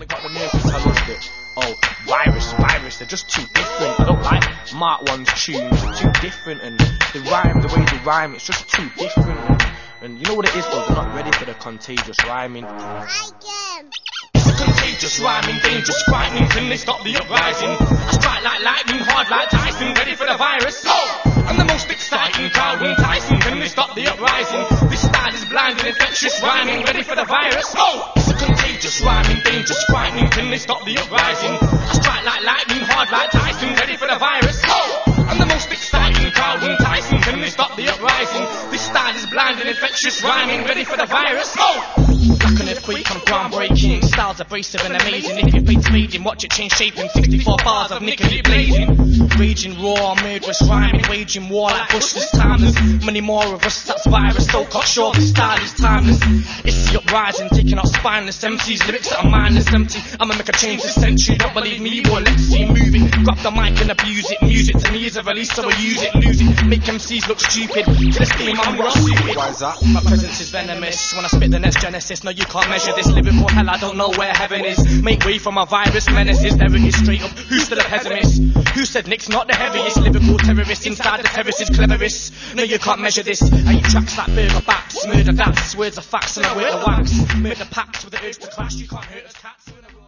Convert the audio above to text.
they got the nerve to tell us that, oh, virus, they're just too different. I don't like Mark One's tunes, they're too different, and the way they rhyme, it's just too different. And you know what it is, though? They're not ready for the contagious rhyming. It's a contagious rhyming, dangerous frightening. Can they stop the uprising? I strike like lightning, hard like Tyson, ready for the virus. Oh! I'm the most exciting, crowd enticing. Can they stop the uprising? This style is blinding, infectious rhyming, ready for the virus. Oh! It's a contagious rhyming, dangerous frightening. Can they stop the uprising? I strike like lightning, hard like Tyson, ready for the virus. Oh! I'm the most exciting, crowd enticing. Can they stop the uprising? This style is blinding, infectious rhyming, ready for the virus. Oh! Like an earthquake, I'm groundbreaking. Styles abrasive and amazing. If your fate's fading, watch it change shape in 64 bars of nickel blazing. Raging raw, murderous rhyming, waging war like Bush. This timeless. Many more of us, that's virus. So cut short, this style is timeless. It's the uprising, taking out spineless MCs. Lyrics that are mindless, empty. I'ma make a change this century. Don't believe me, well, let's see moving. Grab the mic and abuse it. Music to me is a release, so I use it, lose it. Make MCs look stupid. To this team, I'm well suited. Why is that? My presence is venomous. When I spit the next genesis, no, you can't measure this lyrical hell. I don't know where heaven is. Make way for my virus menaces. There it is, straight up. Who's still a pessimist? Who said Nick's not the heaviest? Lyrical terrorist inside the terrace is cleverest. No, you can't measure this. I eat tracks like burger backs. Murder that's words are facts and I wear the wax. Murder packs with the urge to clash. You can't hurt us cats.